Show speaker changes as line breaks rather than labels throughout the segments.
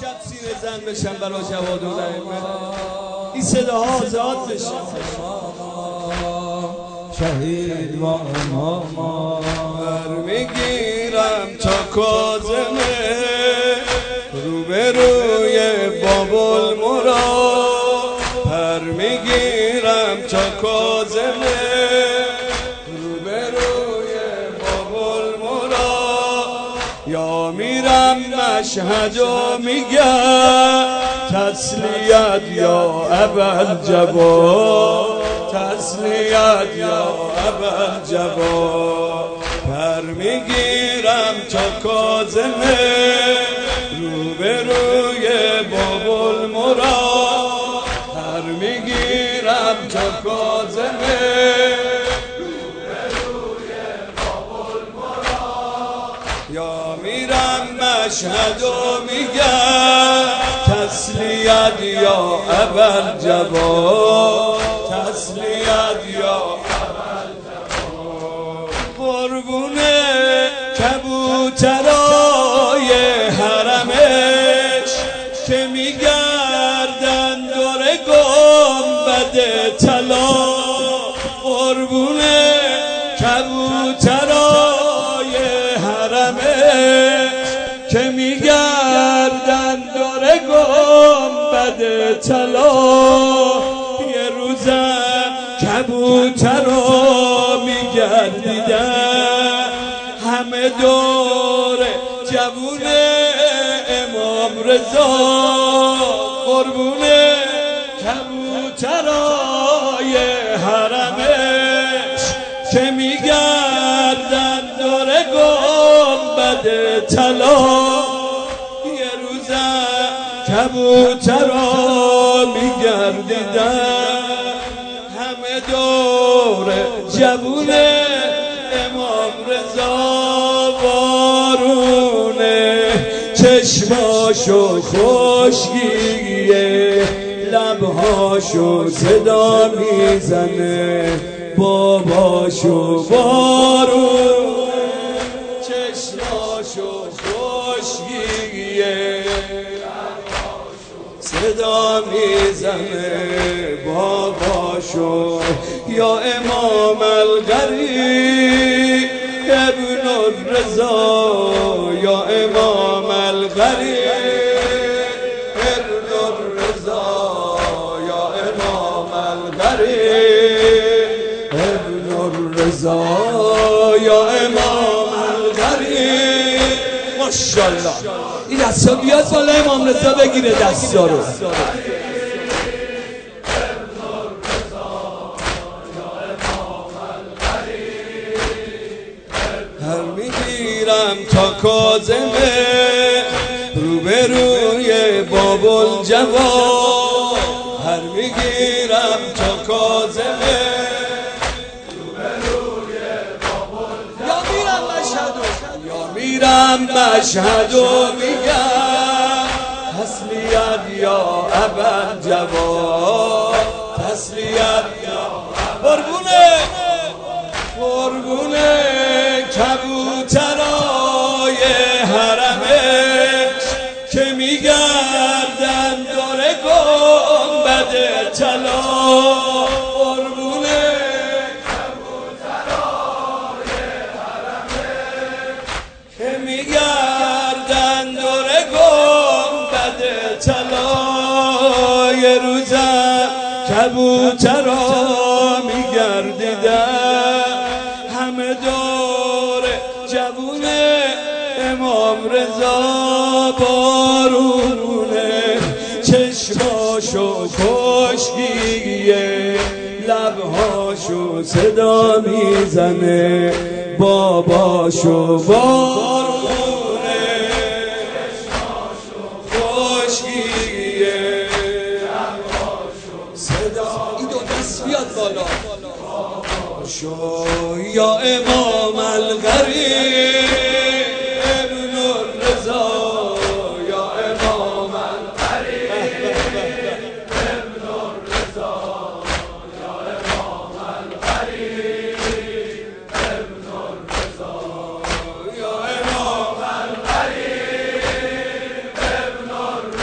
شب سینه زن بشن برای جواد و نعیمه، این صداها آزاد بشن.
شهید و اماما
میگیرم تا کاظمه روبروی بابل مراد، پر میگیرم تا کاظمه روبروی بابل مراد. یا میرم مشهد و میگم تسلیت یا ابوالجواد، تسلیت یا ابوالجواد. پر میگیرم تا کاظمه روبروی بابل مراد، پر میگیرم تا کاظمه روبروی بابل مراد. یا میرم مشهد و میگم تسلیت یا ابوالجواد، تسلیت یا ابوالجواد. قربونه کبوترای حرمش که میگردن دور گنبد طلا، قربونه کبوترای حرمش که میگردن دور گنبد طلا. یه روزم کبوترا میگردیدن همه دور جوون امام رضا، قربونه کبوترای حرمش که میگردن دور گنبد طلا. یه روزم کبوترا میگردیدن همه دور جوون امام رضا، بارونه چشماشو خشکیه لبهاشو صدا میزنه باباشو، بارونه چشماشو خشکیه صدا میزنه باباشو. یا امام الغریب ابن الرضا، یا امام الغریب ابن الرضا، یا امام الغریب ابن الرضا، یا امام الغریب. ماشاءالله این دستا بیاد بالا امام رضا بگیره دستا رو. هر میگیرم تا کاظمه روبروی بابل جواد، هر میگیرم تا کاظمه روبروی بابل جواد. یا میرم مشهد و میگم تسلیت یا ابوالجواد، تسلیت یا قربونه قربونه کبوترای حرمش که میگردن دور گنبد طلا، قربونه کبوترای حرمش که میگردن دور گنبد طلا. یه روزم کبوترا میگردیدن همه دور جوون امام رضا، بارونه چشماشو خشکیه لبهاشو صدا میزنه باباشو، بارونه چشماشو خشکیه لبهاشو صدا. این دو دست بیاد بالا. یا امام الغریب ابن الرضا، یا امام الغریب ابن الرضا، یا امام الغریب ابن الرضا، یا امام الغریب ابن الرضا.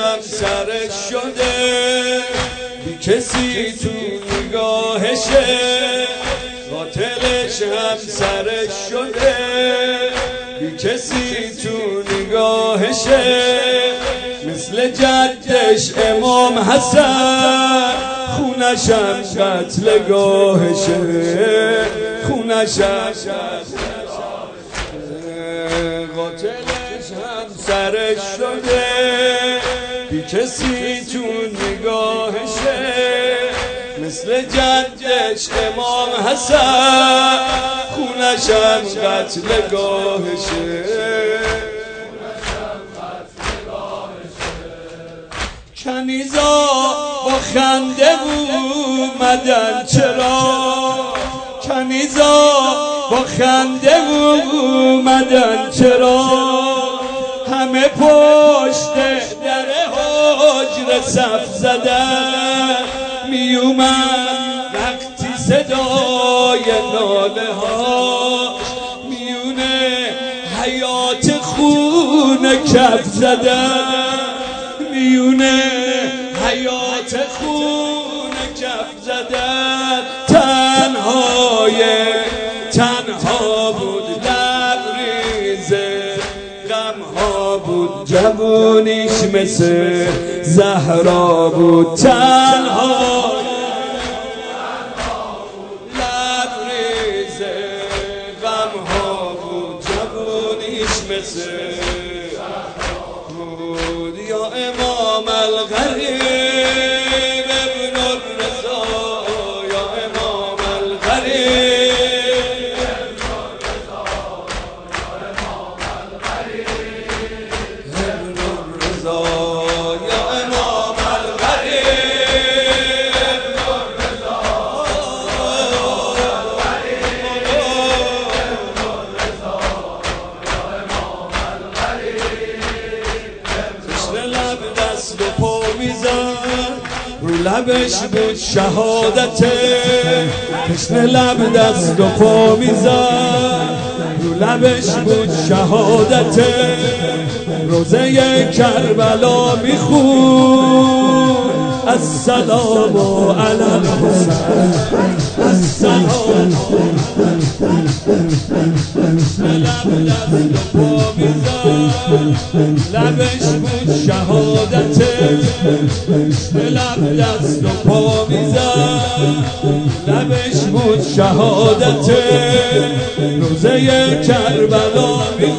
همسرش شده، بی کسی تو نگاهشه. قاتلش همسرش شده، بی کسی تو نگاهشه. مثل جدش امام حسن، خونشم قتلگاهشه. خونشم قاتلش همسرش شده، بی کسی تو نگاهشه. مثل جدش امام حسن، خونشم قتلگاهشه. کنیزا با خنده اومدن چرا؟ کنیزا با خنده اومدن چرا؟ همه پشت در حجره صف زدن. میومد وقتی صدای ناله ها، میونه حیات خون کف زدن. میونه حیات خون کف زدن. تنها بود لبریز غمها بود. جوونیش مثل زهرا بود. تنها لبریز غمها بود. جوونیش مثل بود. یا امام الغریب ابن الرضا، یا امام الغریب ابن الرضا، ابن الرضا، یا امام الغریب ابن الرضا، لب دست و پا میزد، رو لبش بود شهادته. تشنه لب دست و پا میزد، رو لبش بود شهادته. روزه کربلا میخون، السلام علی الحسین، السلام. لب دست و پا میزد، لبش بود شهادته. لب دست و پا میزد، لبش بود شهادته. روزه کربلا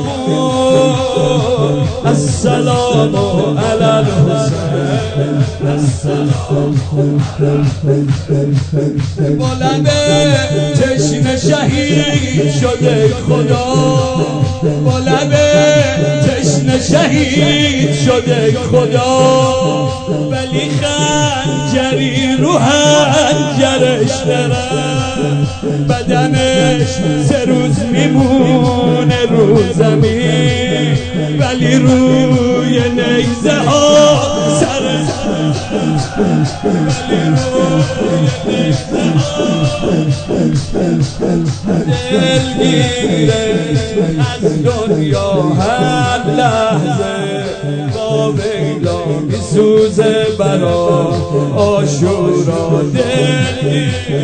میخون، السلام علی الحسین، السلام. با لبه تشنه شهید شده خدا، با لبه تشنه شهید شده خدا. ولی خنجری رو حنجرش نرم، بدنش 3 روز میمونه رو زمین. ولی روی نیزه ها سرش، ولی روی نیزه ها دلگیره از دنیا. هر لحظه با ویلا میسوزه برا عاشورا. دلگیره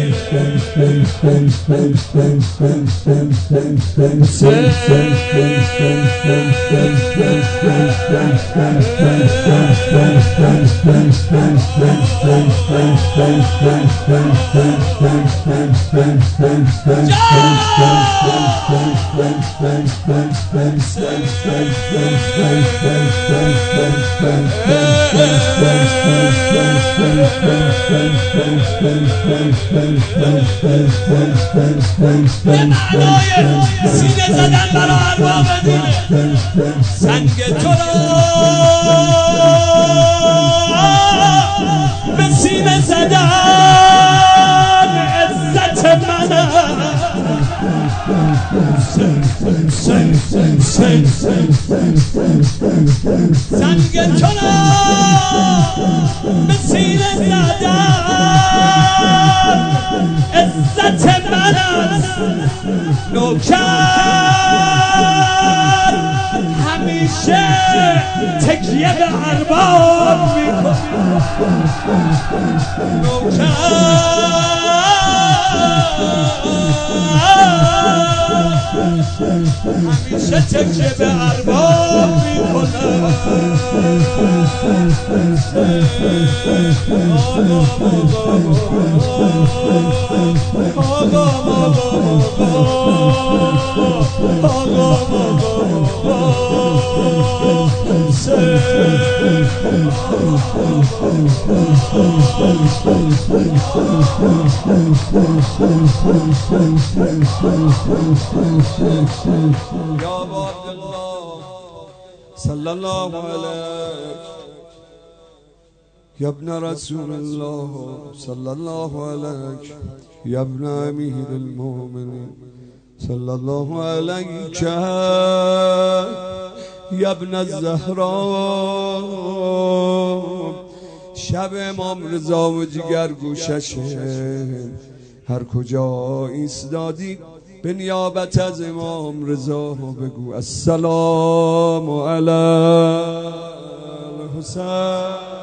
سینه زدن برا ارباب دینه. سنگ تو را به سینه زدن عزت منه. سنگ تو را به سینه زدن عزت منه. نوکر همیشه تکیه به ارباب میکنی همیشه تکیه به ارباب میکنه یا عبدالله صلی الله علیه یا ابن رسول الله صلی الله علیه یا ابن امیر المؤمنین صلی الله علیک یا ابن الزهرا شب امام رضا و جگر گوششه هر کجا ایستادی به نیابت از امام رضا بگو السلام علی الحسین